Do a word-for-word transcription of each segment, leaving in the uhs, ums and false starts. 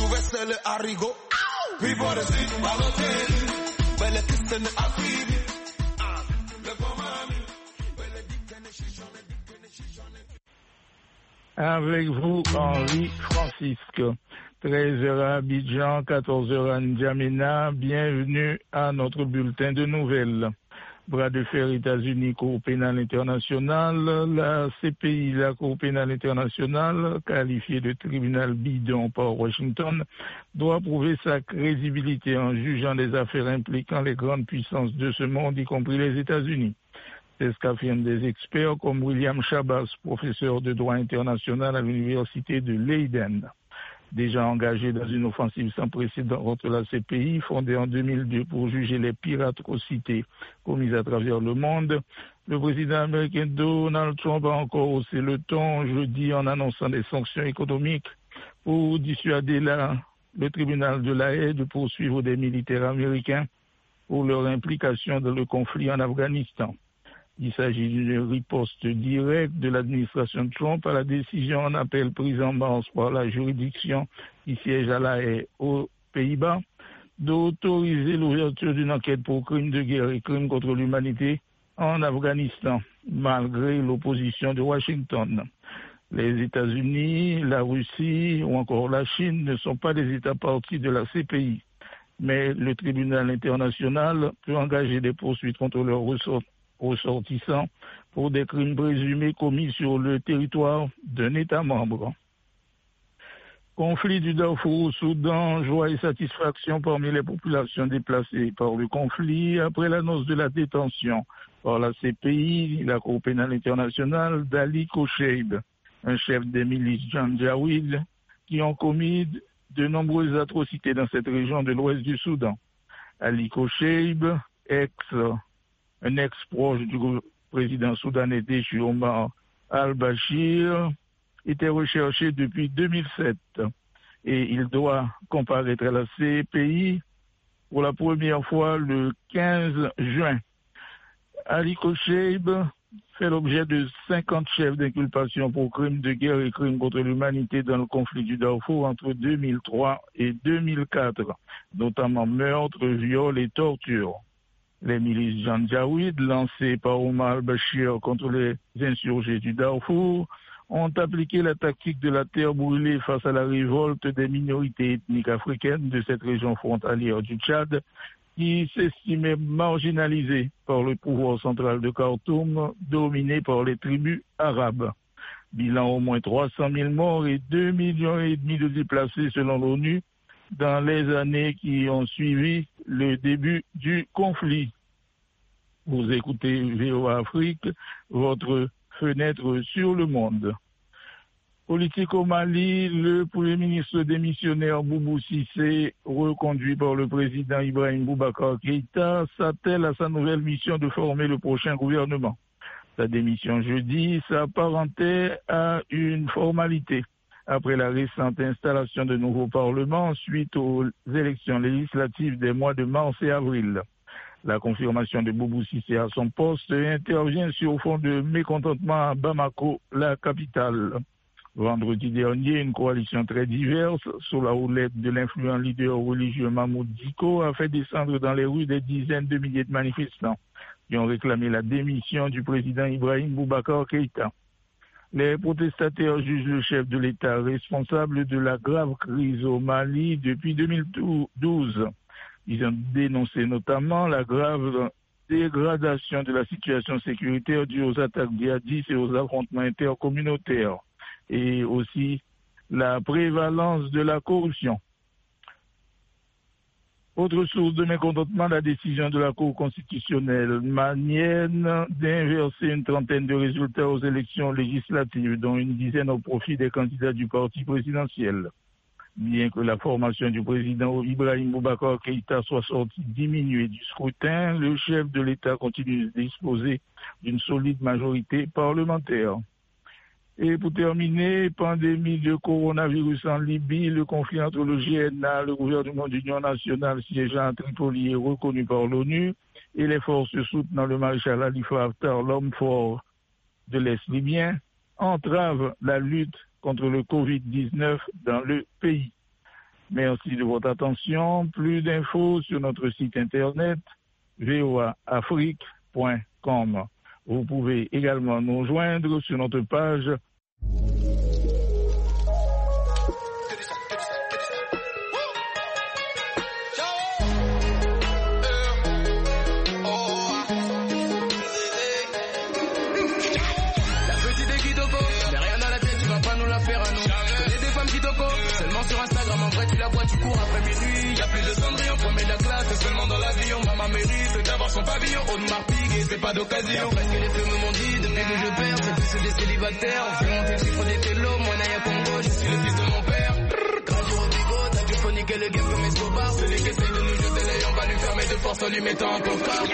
Sylvester le Arrigo. Vivo de Sid Balotelli. Belle Kristen Afidi. Le Pomami. Belle Dictene Chichone, Dictene Chichone. Avec vous, Henri Francisque. treize heures à Abidjan, quatorze heures à N'Djamena. Bienvenue à notre bulletin de nouvelles. Bras de fer États-Unis, Cour pénale internationale. La C P I, la Cour pénale internationale, qualifiée de tribunal bidon par Washington, doit prouver sa crédibilité en jugeant des affaires impliquant les grandes puissances de ce monde, y compris les États-Unis. C'est ce qu'affirment des experts comme William Chabas, professeur de droit international à l'université de Leiden. Déjà engagé dans une offensive sans précédent contre la C P I, fondée en deux mille deux pour juger les pires atrocités commises à travers le monde, le président américain Donald Trump a encore haussé le ton jeudi en annonçant des sanctions économiques pour dissuader la, le tribunal de La Haye de poursuivre des militaires américains pour leur implication dans le conflit en Afghanistan. Il s'agit d'une riposte directe de l'administration Trump à la décision en appel prise en mars par la juridiction qui siège à La Haye aux Pays-Bas d'autoriser l'ouverture d'une enquête pour crimes de guerre et crimes contre l'humanité en Afghanistan, malgré l'opposition de Washington. Les États-Unis, la Russie ou encore la Chine ne sont pas des États parties de la C P I, mais le tribunal international peut engager des poursuites contre leurs ressortissants ressortissants pour des crimes présumés commis sur le territoire d'un État membre. Conflit du Darfour au Soudan, joie et satisfaction parmi les populations déplacées par le conflit après l'annonce de la détention par la C P I, la Cour pénale internationale, d'Ali Kocheib, un chef des milices Janjaweed qui ont commis de nombreuses atrocités dans cette région de l'ouest du Soudan. Ali Kocheib, ex un ex-proche du président soudanais déchu Omar al-Bashir, était recherché depuis deux mille sept et il doit comparaître à la C P I pour la première fois le quinze juin. Ali Kocheib fait l'objet de cinquante chefs d'inculpation pour crimes de guerre et crimes contre l'humanité dans le conflit du Darfour entre deux mille trois et deux mille quatre, notamment meurtre, viol et torture. Les milices Janjaweed, lancées par Omar al-Bashir contre les insurgés du Darfour, ont appliqué la tactique de la terre brûlée face à la révolte des minorités ethniques africaines de cette région frontalière du Tchad, qui s'estimaient marginalisées par le pouvoir central de Khartoum, dominé par les tribus arabes. Bilan au moins trois cent mille morts et deux millions et demi de déplacés selon l'ONU, dans les années qui ont suivi le début du conflit. Vous écoutez V O A Afrique, votre fenêtre sur le monde. Politique au Mali, le Premier ministre démissionnaire Boubou Cissé, reconduit par le président Ibrahim Boubacar Keïta, s'attelle à sa nouvelle mission de former le prochain gouvernement. Sa démission jeudi s'apparentait à une formalité après la récente installation de nouveaux parlements suite aux élections législatives des mois de mars et avril. La confirmation de Boubou Cissé à son poste intervient sur fond de mécontentement à Bamako, la capitale. Vendredi dernier, une coalition très diverse, sous la houlette de l'influent leader religieux Mahmoud Diko, a fait descendre dans les rues des dizaines de milliers de manifestants qui ont réclamé la démission du président Ibrahim Boubacar Keïta. Les protestataires jugent le chef de l'État responsable de la grave crise au Mali depuis deux mille douze. Ils ont dénoncé notamment la grave dégradation de la situation sécuritaire due aux attaques djihadistes et aux affrontements intercommunautaires, et aussi la prévalence de la corruption. Autre source de mécontentement, la décision de la Cour constitutionnelle malienne d'inverser une trentaine de résultats aux élections législatives, dont une dizaine au profit des candidats du parti présidentiel. Bien que la formation du président Ibrahim Boubacar Keïta soit sortie diminuée du scrutin, le chef de l'État continue de disposer d'une solide majorité parlementaire. Et pour terminer, pandémie de coronavirus en Libye, le conflit entre le G N A, le gouvernement d'union nationale siégeant à Tripoli est reconnu par l'ONU, et les forces soutenant le maréchal Khalifa Haftar, l'homme fort de l'Est libyen, entravent la lutte contre le covid dix-neuf dans le pays. Merci de votre attention. Plus d'infos sur notre site internet v o a afrique point com. Vous pouvez également nous joindre sur notre page sur Instagram, en vrai tu la vois, tu cours après minuit. Y'a plus de Cendrillon, premier de la classe, c'est seulement dans l'avion. Maman mérite d'avoir son pavillon. Audemars Piguet, c'est pas d'occasion. Parce que les films m'ont dit, depuis que je perds, c'est plus des célibataires. On fait monter le chiffre des télos, moi Naya Congo, je suis le fils de mon père. Radio Bigo, radiophonique et le game comme Escobar. Celui qui essaye de nous jeter l'œil, on va lui fermer de force en lui mettant un costard.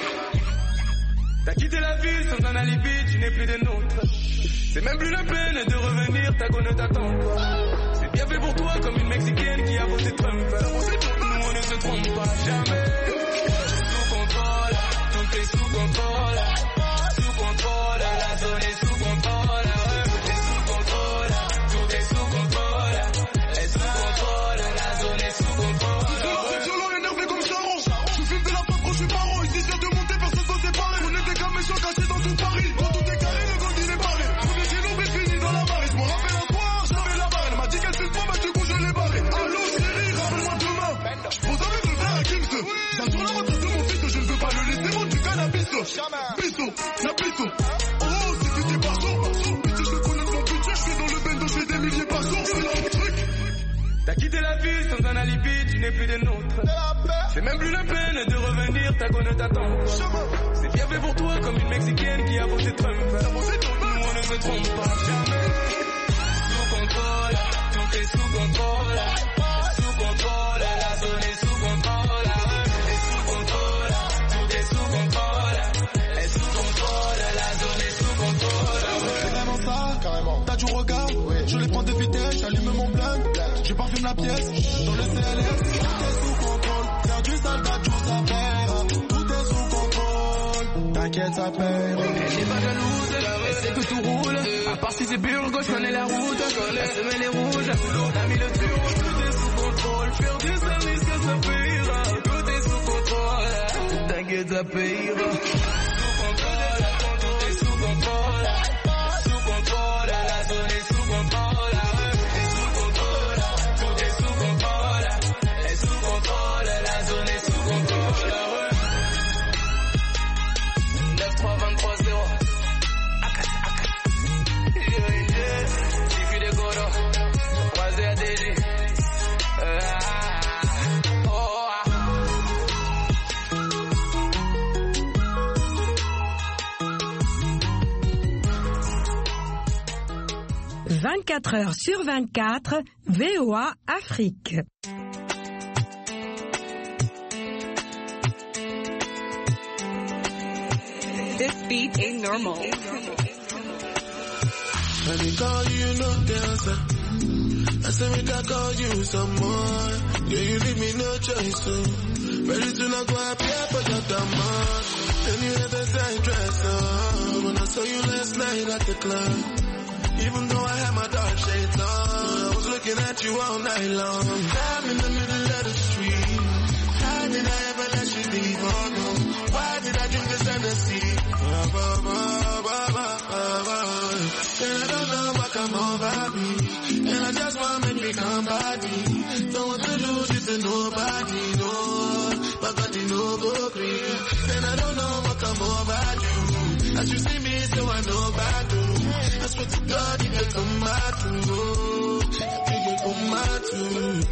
T'as quitté la ville sans un alibi, tu n'es plus des nôtres. C'est même plus la peine de revenir, ta go ne t'attend pas. C'est bien fait pour toi comme une Mexicaine qui a voté Trump. Nous on ne se trompe pas jamais. Sous contrôle, tout est sous contrôle. Sous contrôle, la zone est sous contrôle. Tout est sous contrôle, tout est sous contrôle. Et sous contrôle, la zone est sous contrôle. C'est violent, énervé comme Charon. Je filme de la pop quand je suis marron. Ici je viens de monter, personne s'en sépare. On était comme méchants cachés dans tout Paris. Quand tout est carré, le gold il est barré. Fini dans la barre, je me rappelle un soir, j'avais la barre, elle m'a dit qu'elle fait trop, bah du coup je l'ai barré. Allô chérie, rappelle-moi demain. Vous savez que le frère à Kings, j'ai sur la retraite de mon fils, je ne veux pas le laisser vendre du cannabis. Bisso, la bisso. Oh, c'est que t'es pas chaud. Bitch, je connais mon budget, je fais dans le bendo, je fais des milliers par jour, c'est là le truc. T'as quitté la ville sans un alibi, tu n'es plus des nôtres. C'est même plus la peine de revenir, ta go ne t'attend pas. C'est bien fait pour toi comme une Mexicaine qui a voté Trump. Nous on ne se trompe pas jamais. Sous contrôle, tout est sous contrôle. Sous contrôle, la zone est sous contrôle. Et sous contrôle, tout est sous contrôle. Et sous contrôle, la zone est sous contrôle. C'est vraiment ça, carrément. T'as du regard, oui. Je les prends de vitesse, j'allume mon blunt. Je parfume la pièce, dans le C L S. Tout est sous contrôle, faire du sale, t'as tout ça paiera. Tout est sous contrôle, t'inquiète ça paiera. Elle n'est pas jalouse, elle sait que tout roule. À part si c'est Burgo, je connais la route. La semaine est rouge, on a mis le turbo. Tout est sous contrôle, faire du service que ça paiera. Tout est sous contrôle, t'inquiète ça paiera. Sous contrôle, tout est sous contrôle. Sous contrôle, la zone est sous contrôle. Et sous contrôle, tout est sous contrôle. Et sous contrôle, la zone est sous contrôle. neuf trois vingt-trois zéro. vingt-quatre heures sur vingt-quatre, V O A Afrique. This beat ain't normal. When they call you, you no answer. I say we can call you some more. Yeah, you leave me no choice, so very soon I go appear for your demand. Then you had the same dress on. When I saw you last night at the club, even though I had my dark shades on, I was looking at you all night long. I'm in the middle of the street. How did I ever let you leave? Oh no, why did I drink this Hennessy? Bah, bah, bah, bah, bah, bah, bah. And I don't know what come over me, and I just want to make me come body. Don't want to lose it to nobody, no. My body no go free. And I don't know what come over you. As you see me, so I know about you. I swear to God, you can come back to me. You can come back to me.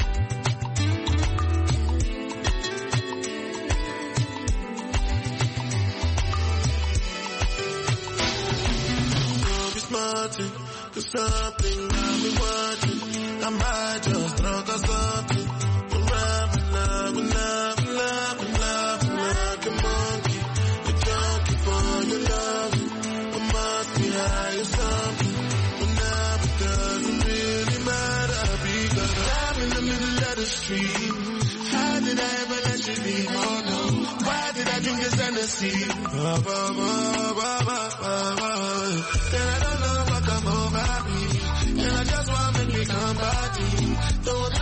Cause something I've been watching, I might just drunk or something. We're rapping, loving, loving, loving, loving like a monkey. A junkie for your love. I must be high or something. But now it doesn't really matter because I'm in the middle of the street. How did I ever let you leave? Oh no, why did I drink this Hennessy? Bah, bah, bah, bah, bah, bah, bah. Then I don't know what come over me, and I just want to make me come body. Don't